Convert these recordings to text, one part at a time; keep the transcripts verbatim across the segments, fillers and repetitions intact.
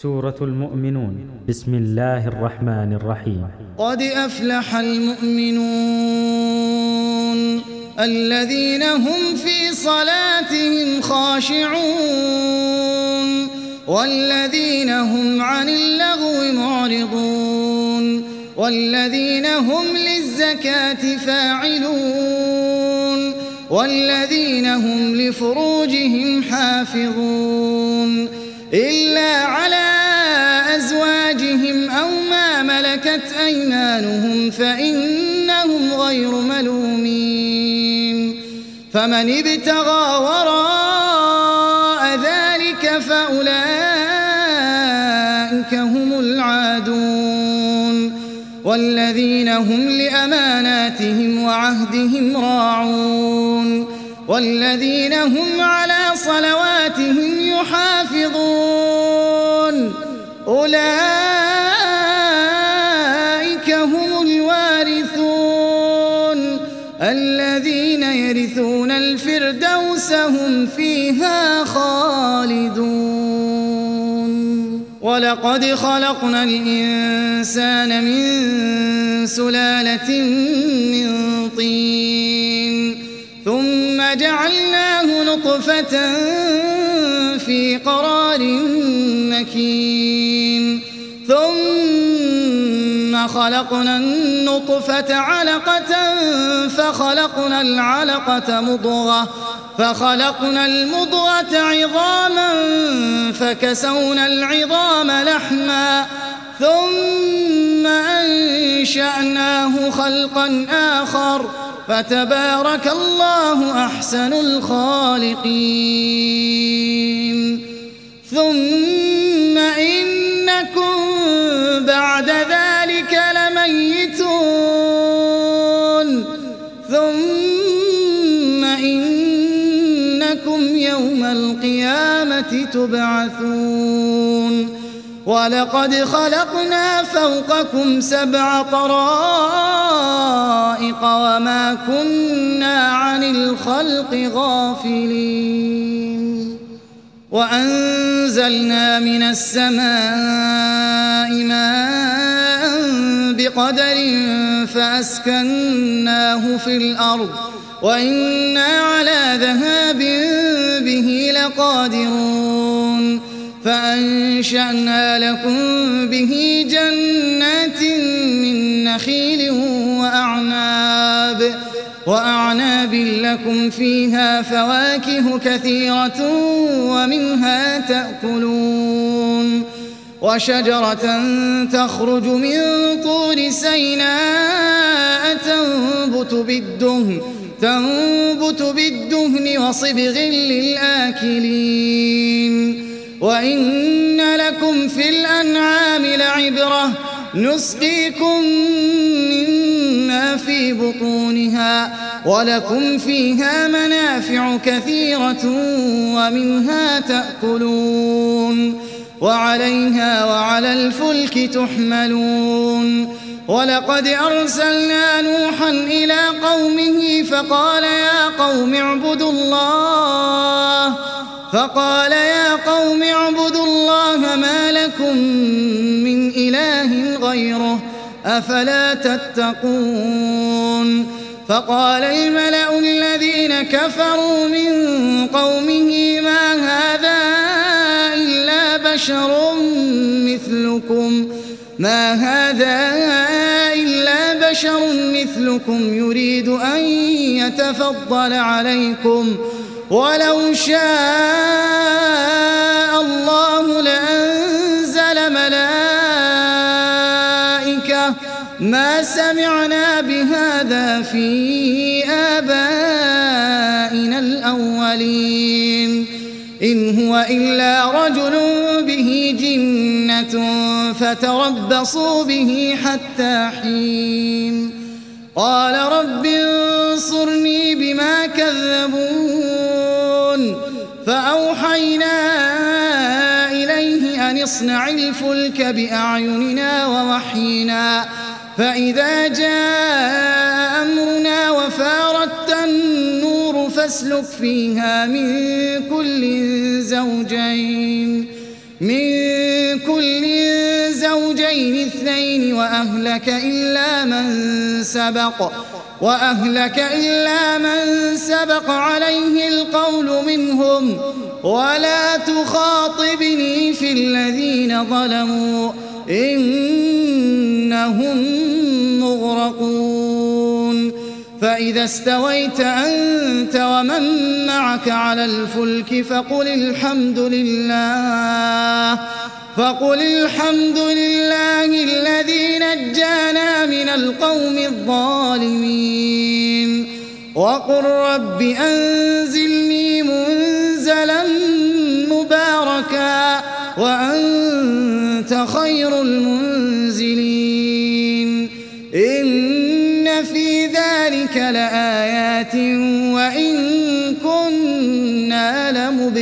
سورة المؤمنون. بسم الله الرحمن الرحيم. قد أفلح المؤمنون الذين هم في صلاتهم خاشعون والذين هم عن اللغو معرضون والذين هم للزكاة فاعلون والذين هم لفروجهم حافظون إلا على أزواجهم أو ما ملكت أيمانهم فإنهم غير ملومين. فمن ابتغى وراء ذلك فأولئك هم العادون والذين هم لأماناتهم وعهدهم راعون والذين هم على صلواتهم يحافظون أولئك هم الوارثون الذين يرثون الفردوس هم فيها خالدون. ولقد خلقنا الإنسان من سلالة من طين ثم جعلناه نطفة في قرار مكين ثم خلقنا النطفة علقة فخلقنا العلقة مضغة فخلقنا المضغة عظاما فكسونا العظام لحما ثم أنشأناه خلقا آخر فتبارك الله أحسن الخالقين. ثم إنكم بعد ذلك لميتون ثم إنكم يوم القيامة تبعثون. ولقد خلقنا فوقكم سبع طرائق وما كنا عن الخلق غافلين. وأنزلنا من السماء ماء بقدر فأسكناه في الأرض وإنا على ذهاب به لقادرون. فأنشأنا لكم به جنات من نخيل وأعناب وأعناب لكم فيها فواكه كثيرة ومنها تأكلون. وشجرة تخرج من طور سيناء تنبت بالدهن تنبت بالدهن وصبغ للآكلين. وإن لكم في الأنعام لعبرة نسقيكم مما في بطونها ولكم فيها منافع كثيرة ومنها تأكلون وعليها وعلى الفلك تحملون. ولقد أرسلنا نوحا إلى قومه فقال يا قوم اعبدوا الله فقال يا قوم اعبدوا الله ما لكم من إله غيره أفلا تتقون. فقال الملأ الذين كفروا من قومه ما هذا إلا بشر مثلكم ما هذا إلا بشر مثلكم يريد أن يتفضل عليكم ولو شاء الله لأنزل ملائكة ما سمعنا بهذا في آبائنا الأولين إن هو إلا رجل به جنة فتربصوا به حتى حين. قال رب انصرني بما كذبون فأوحينا إليه أن اصنع الفلك بأعيننا ووحينا فإذا جاء أمرنا وفارت النور فاسلك فيها من كل زوجين من كل كل زوجين اثنين وأهلك إلا من سبق وأهلك إلا من سبق عليه القول منهم ولا تخاطبني في الذين ظلموا إنهم مغرقون فإذا استويت أنت ومن معك على الفلك فقل الحمد لله فقل الحمد لله الذي نجانا من القوم الظالمين وقل رب أنزلني منزلا مباركا وأنت خير المنزلين إن في ذلك لآيات وإن كنا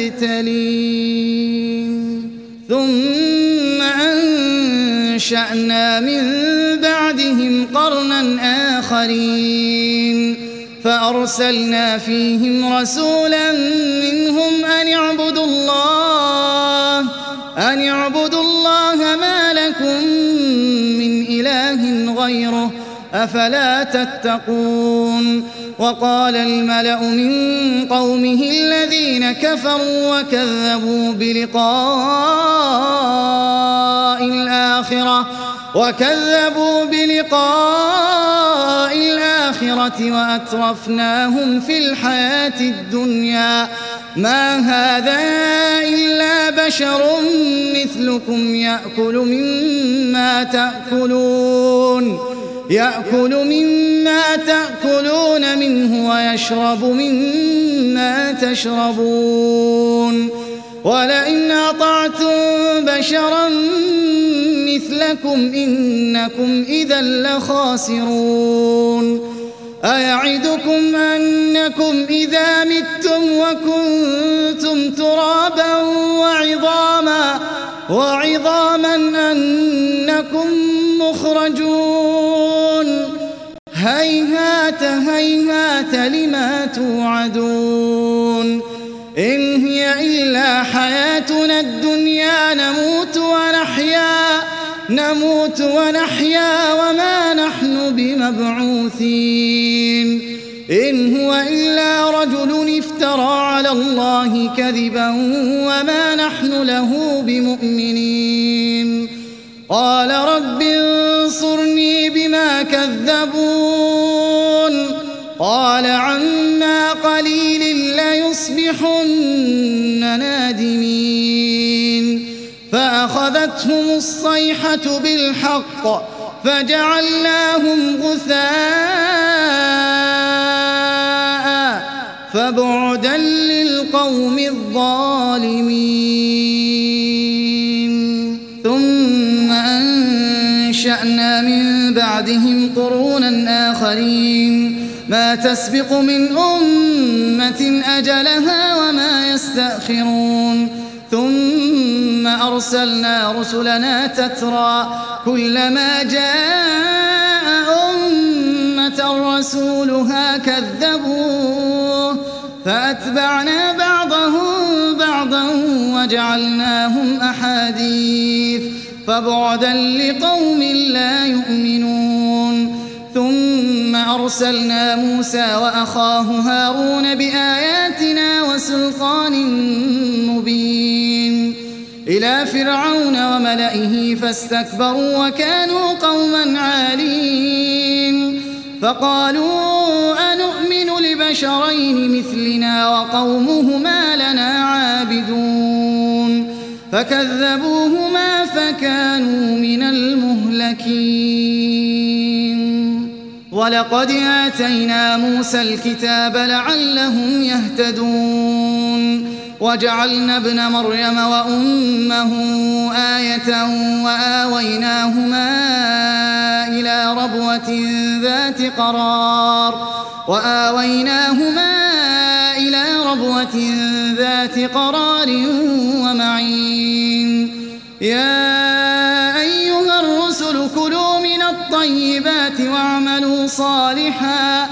لمبتلين ثم أنشأنا من بعدهم قرنا آخرين فأرسلنا فيهم رسولا منهم أن اعبدوا الله أن اعبدوا الله ما لكم من إله غيره أفلا تتقون وقال الملأ من قومه الذين كفروا وكذبوا بلقاء الآخرة وكذبوا بلقاء الآخرة وأترفناهم في الحياة الدنيا ما هذا إلا بشر مثلكم يأكل مما تأكلون يأكل مما تأكلون منه ويشرب مما تشربون ولئن أطعتم بشرا مثلكم إنكم إذا لخاسرون أيعدكم أنكم إذا متم وكنتم ترابا وعظاما وعظاما أنكم مخرجون هيهات هيهات لما توعدون إن هي إلا حياتنا الدنيا نموت ونحيا نموت ونحيا وما نحن بمبعوثين إن هو إلا رجل افترى على الله كذبا وما نحن له بمؤمنين قال رب انصرني بما كذبون قال عما قليل ليصبحن نادمين فأخذتهم الصيحة بالحق فجعلناهم غثاء فبعدا للقوم الظالمين ثم أنشأنا من بعدهم قرونا آخرين ما تسبق من أمة أجلها وما يستأخرون ثم أرسلنا رسلنا تترى كلما جاء أمة رسولها كذبوه فأتبعنا بعضهم بعضا وجعلناهم أحاديث فبعدا لقوم لا يؤمنون ثم أرسلنا موسى وأخاه هارون بآياتنا وسلطان مبين إلى فرعون وملئه فاستكبروا وكانوا قوما عالين فقالوا أنؤمن لبشرين مثلنا وقومهما لنا عابدون فكذبوهما فكانوا من المهلكين ولقد آتينا موسى الكتاب لعلهم يهتدون وجعلنا ابن مريم وأمه آية وآويناهما إلى ربوة ذات قرار وآويناهما إلى ربوة ذات قرار ومعين يا أيها الرسل كلوا من الطيبات واعملوا صالحا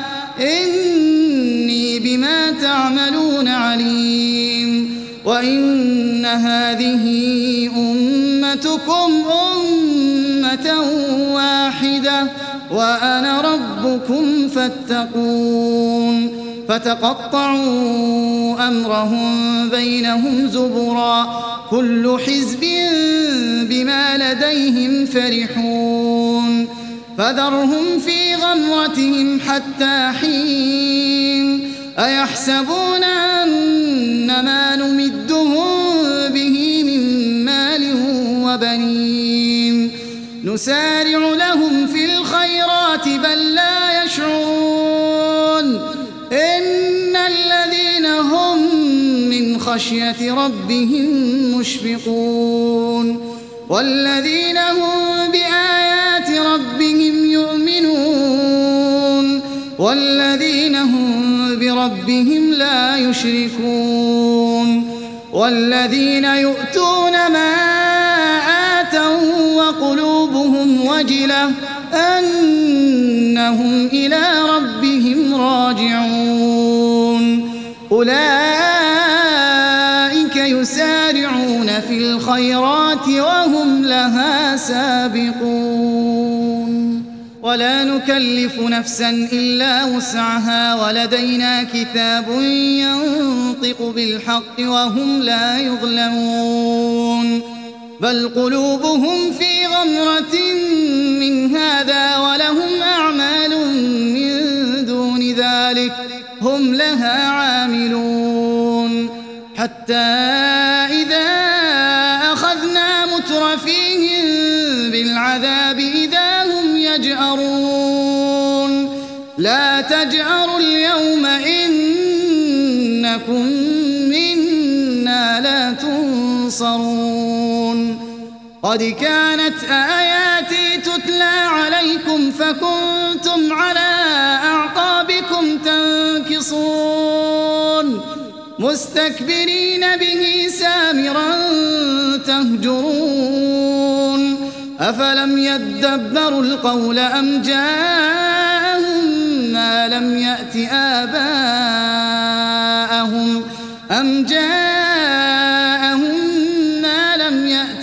إني بما تعملون عليم وإن هذه أمتكم أمتكم أمة واحدة وأنا ربكم فاتقون فتقطعوا أمرهم بينهم زبرا كل حزب بما لديهم فرحون فذرهم في غمرتهم حتى حين أيحسبون أن ما نمدهم به من مال وبنين نسارع لهم في الخيرات بل لا يشعرون إن الذين هم من خشية ربهم مشفقون والذين هم بآيات ربهم يؤمنون والذين هم بربهم لا يشركون والذين يؤتون ما آتوا وقلوبهم وجلة أنهم إلى ربهم راجعون أولئك يسارعون في الخيرات وهم لها سابقون ولا نكلف نفسا إلا وسعها ولدينا كتاب ينطق بالحق وهم لا يظلمون بل قلوبهم في غمرة من هذا ولهم أعمال من دون ذلك هم لها عاملون حتى إذا أخذنا مترفيهم بالعذاب إذا هم يجأرون لا تجأروا اليوم إنكم منا لا تنصرون قد كانت آياتي تتلى عليكم فكنتم على أعقابكم تنكصون مستكبرين به سامرا تهجرون أفلم يدبروا القول أم جاءهم ما لم يأت آباءهم أم جاءهم ما لم يأت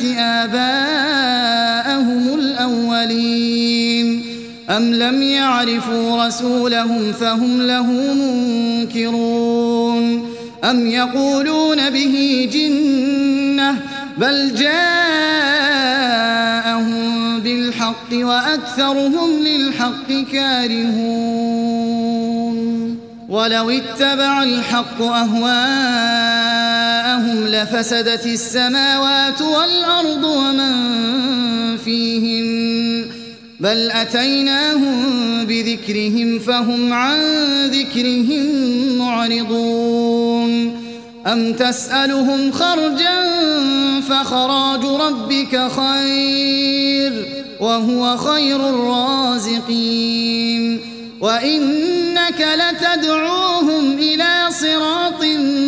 آباءهم الأولين أم لم يعرفوا رسولهم فهم له منكرون أم يقولون به جنة بل جاءهم بالحق وأكثرهم للحق كارهون ولو اتبع الحق أهواءهم لفسدت السماوات والأرض ومن فيهن بل أتيناهم بذكرهم فهم عن ذكرهم معرضون أم تسألهم خرجا فخراج ربك خير وهو خير الرازقين وإنك لتدعوهم إلى صراط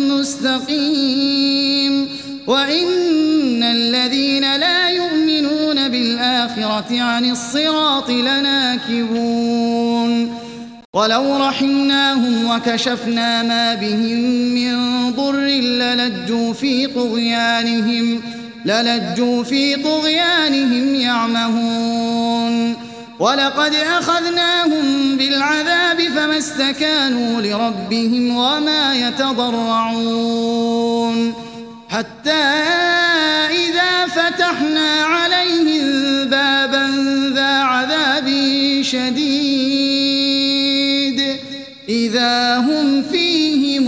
مستقيم وإن الذين لا يؤمنون بالآخرة عن الصراط لناكبون ولو رحمناهم وكشفنا ما بهم من ضر للجوا في طغيانهم للجوا في طغيانهم يعمهون ولقد أخذناهم بالعذاب فما استكانوا لربهم وما يتضرعون حتى إذا فتحنا عليهم بابا ذا عذاب شديد إذا هم فيه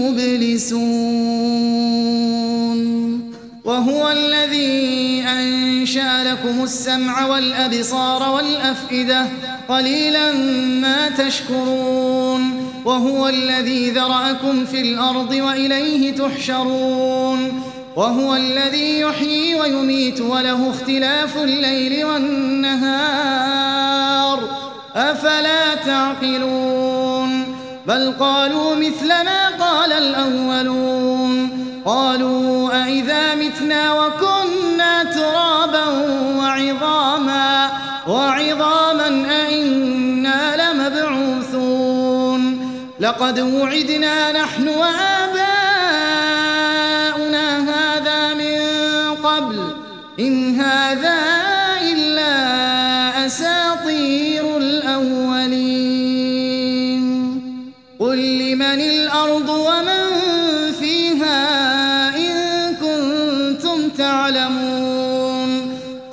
مبلسون وهو الذي أنشأ لكم السمع والأبصار والأفئدة قليلا ما تشكرون وهو الذي ذرأكم في الأرض وإليه تحشرون وهو الذي يحيي ويميت وله اختلاف الليل والنهار أفلا تعقلون بل قالوا مثل ما قال الأولون قالوا أئذا متنا وكنا ترابا وعظاما وعظاما أئنا لمبعوثون لقد وعدنا نحن وآباؤنا هذا من قبل إن هذا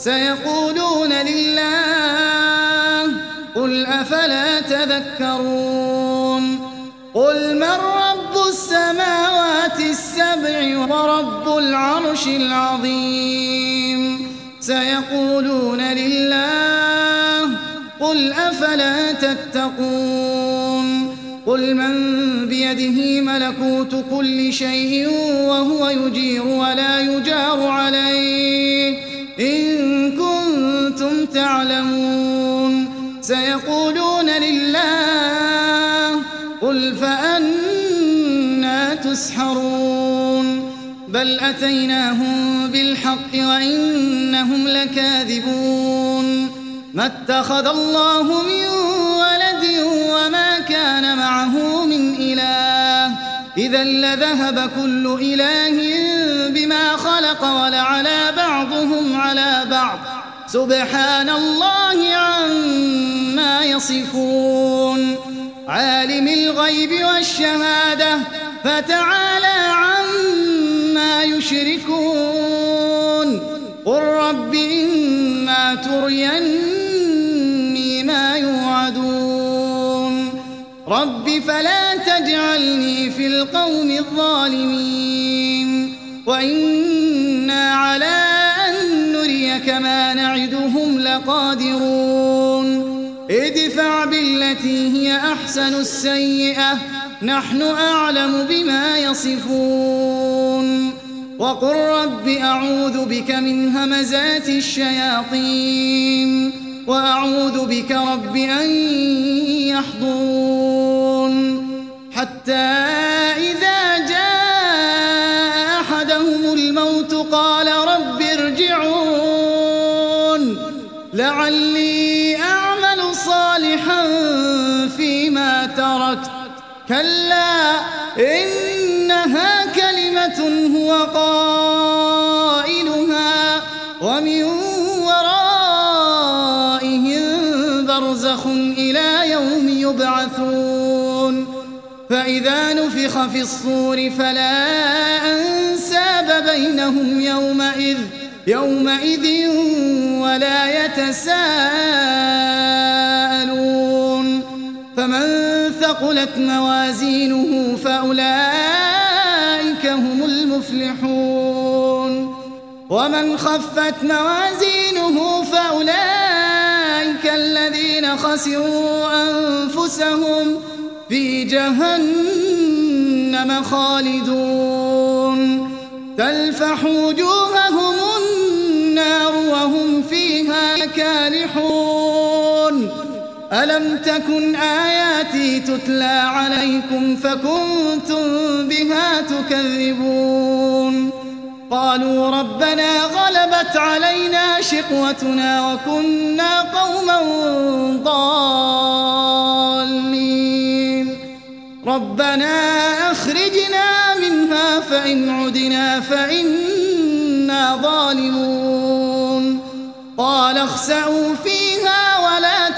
سيقولون لله قل أفلا تذكرون قل من رب السماوات السبع ورب العرش العظيم سيقولون لله قل أفلا تتقون قل من بيده ملكوت كل شيء وهو يجير ولا يجار عليه إن كنتم تعلمون سيقولون لله قل فأنا تسحرون بل أتيناهم بالحق وإنهم لكاذبون ما اتخذ الله من ولد وما كان معه من إله إذا لذهب كل إله بما خلق ولعلى بعضهم على بعض سبحان الله عما يصفون عالم الغيب والشهادة فتعالى عما يشركون قل رب إما تريني ما يوعدون رب فلا تجعلني في القوم الظالمين وإنا على أن نريك ما نعدهم لقادرون ادفع بالتي هي أحسن السيئة نحن أعلم بما يصفون وقل رب أعوذ بك من همزات الشياطين وأعوذ بك رب أن يحضرون حتى إذا جاء أحدهم الموت قال رب ارجعون لعلي أعمل صالحا فيما تركت كلا إنها كلمة هو قائلها ومن ورائهم برزخ إلى يوم يبعثون فإذا نفخ في الصور فلا أنساب بينهم يومئذ يومئذ ولا يتساءلون فمن ثقلت موازينه فأولئك هم المفلحون ومن خفت موازينه فأولئك الذين خسروا أنفسهم في جهنم خالدون تلفح وجوههم النار وهم فيها كالحون ألم تكن آياتي تتلى عليكم فكنتم بها تكذبون قالوا ربنا غلبت علينا شقوتنا وكنا قوما ضالين ربنا أخرجنا منها فإن عدنا فإنا ظالمون قال اخسئوا فيها ولا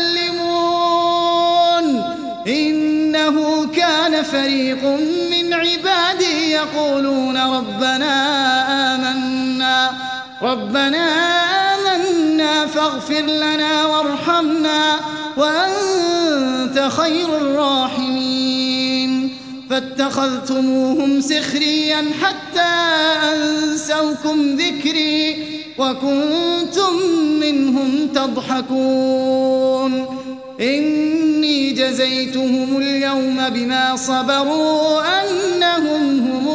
تكلمون إنه كان فريق من عبادي يقولون ربنا آمنا ربنا آمنا فاغفر لنا وارحمنا وأنت خير الراحمين فاتخذتموهم سخريا حتى أنسوكم ذكري وكنتم منهم تضحكون إني جزيتهم اليوم بما صبروا أنهم هم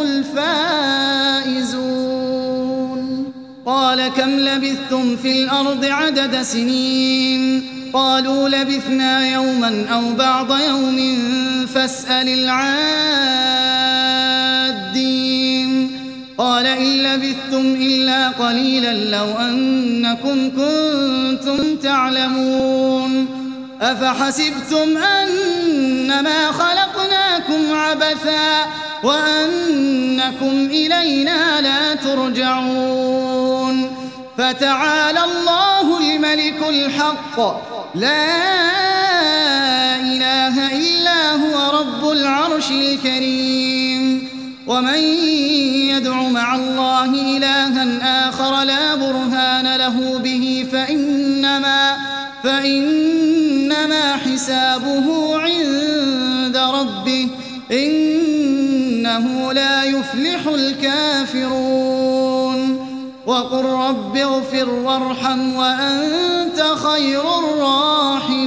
الفائزون قال كم لبثتم في الأرض عدد سنين قالوا لبثنا يوما أو بعض يوم فاسأل العادين قال إن لبثتم إلا قليلا لو أنكم كنتم تعلمون أفحسبتم أنما خلقناكم عبثا وأنكم إلينا لا ترجعون فتعالى الله الملك الحق لا إله إلا هو رب العرش الكريم ومن يدع مع الله إلها آخر لا برهان له له به فإنما, فإنما حسابه عند ربه إنه لا يفلح الكافرون وقل رب اغفر وارحم وأنت خير الراحمين